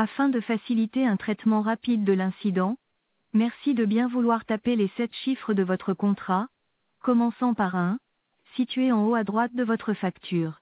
Afin de faciliter un traitement rapide de l'incident, merci de bien vouloir taper les 7 chiffres de votre contrat, commençant par 1, situé en haut à droite de votre facture.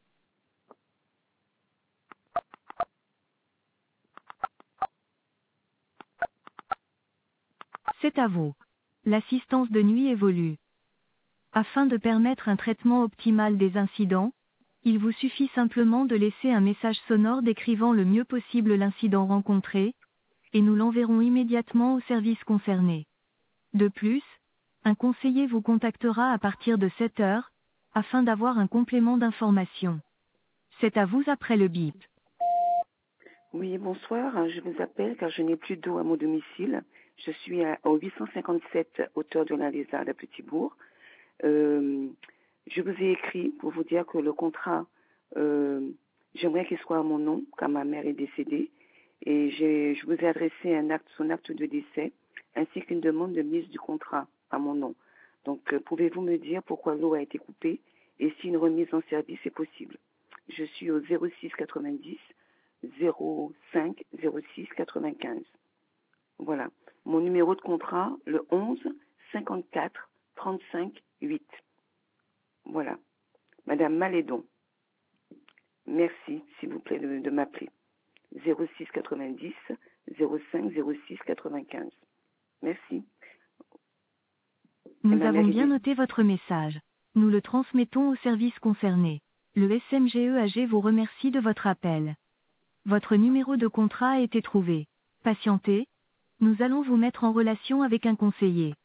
C'est à vous. L'assistance de nuit évolue. Afin de permettre un traitement optimal des incidents, il vous suffit simplement de laisser un message sonore décrivant le mieux possible l'incident rencontré, et nous l'enverrons immédiatement au service concerné. De plus, un conseiller vous contactera à partir de 7 heures, afin d'avoir un complément d'information. C'est à vous après le bip. Oui, bonsoir. Je vous appelle car je n'ai plus d'eau à mon domicile. Je suis au 857 hauteur de la Lézarde à Petit-Bourg. Je vous ai écrit pour vous dire que le contrat, j'aimerais qu'il soit à mon nom, car ma mère est décédée. Et je vous ai adressé son acte de décès, ainsi qu'une demande de mise du contrat à mon nom. Donc, pouvez-vous me dire pourquoi l'eau a été coupée et si une remise en service est possible? Je suis au 06 90 05 06 95. Voilà. Mon numéro de contrat, le 11 54 35 8. Voilà. Madame Malédon. Merci, s'il vous plaît, de m'appeler. 06 90 05 06 95. Merci. Nous avons bien noté votre message. Nous le transmettons au service concerné. Le SMGEAG vous remercie de votre appel. Votre numéro de contrat a été trouvé. Patientez. Nous allons vous mettre en relation avec un conseiller.